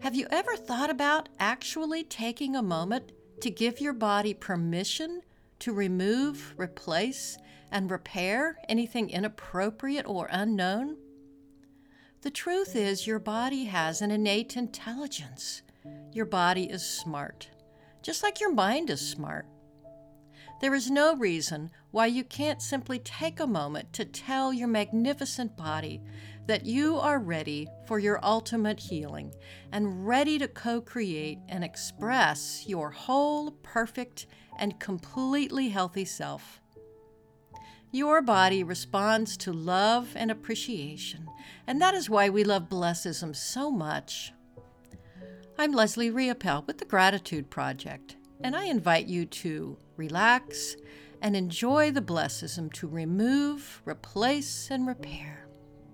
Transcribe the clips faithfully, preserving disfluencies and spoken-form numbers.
Have you ever thought about actually taking a moment to give your body permission to remove, replace, and repair anything inappropriate or unknown? The truth is, your body has an innate intelligence. Your body is smart, just like your mind is smart. There is no reason why you can't simply take a moment to tell your magnificent body that you are ready for your ultimate healing and ready to co-create and express your whole, perfect, and completely healthy self. Your body responds to love and appreciation, and that is why we love Blessism so much. I'm Leslie Riopel with the Gratitude Project, and I invite you to relax and enjoy the Blessism to remove, replace, and repair.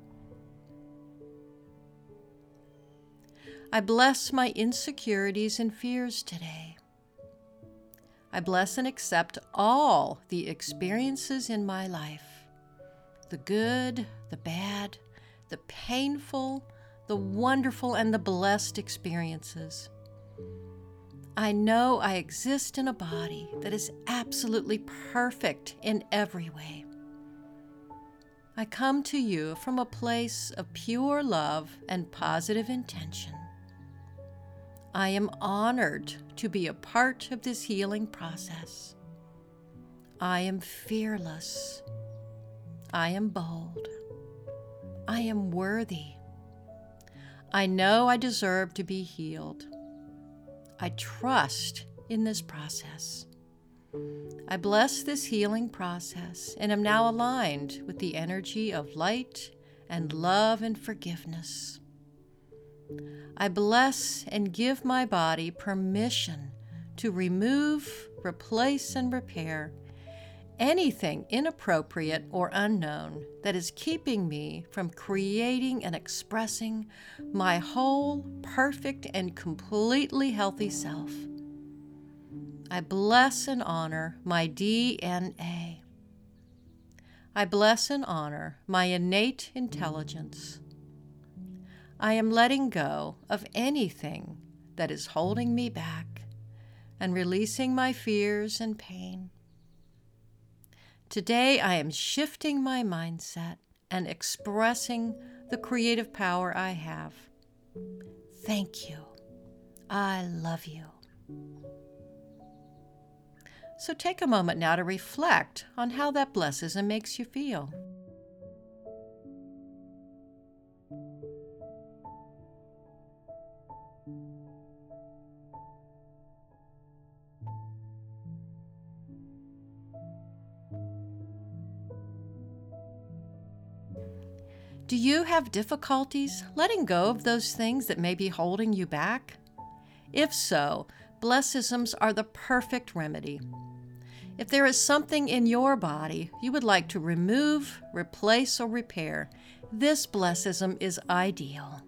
I bless my insecurities and fears today. I bless and accept all the experiences in my life, the good, the bad, the painful, the wonderful, and the blessed experiences. I know I exist in a body that is absolutely perfect in every way. I come to you from a place of pure love and positive intention. I am honored to be a part of this healing process. I am fearless. I am bold. I am worthy. I know I deserve to be healed. I trust in this process. I bless this healing process and am now aligned with the energy of light and love and forgiveness. I bless and give my body permission to remove, replace, and repair anything inappropriate or unknown that is keeping me from creating and expressing my whole, perfect, and completely healthy self. I bless and honor my D N A. I bless and honor my innate intelligence. I am letting go of anything that is holding me back and releasing my fears and pain. Today, I am shifting my mindset and expressing the creative power I have. Thank you. I love you. So take a moment now to reflect on how that Blessism makes you feel. Do you have difficulties letting go of those things that may be holding you back? If so, Blessisms are the perfect remedy. If there is something in your body you would like to remove, replace, or repair, this Blessism is ideal.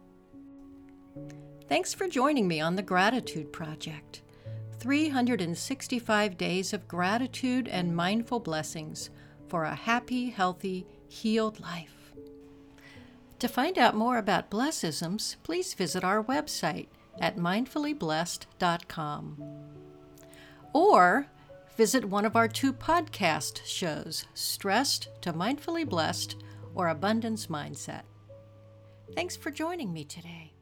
Thanks for joining me on the Gratitude Project. three hundred sixty-five days of gratitude and mindful blessings for a happy, healthy, healed life. To find out more about Blessisms, please visit our website at mindfully blessed dot com. Or visit one of our two podcast shows, Stressed to Mindfully Blessed or Abundance Mindset. Thanks for joining me today.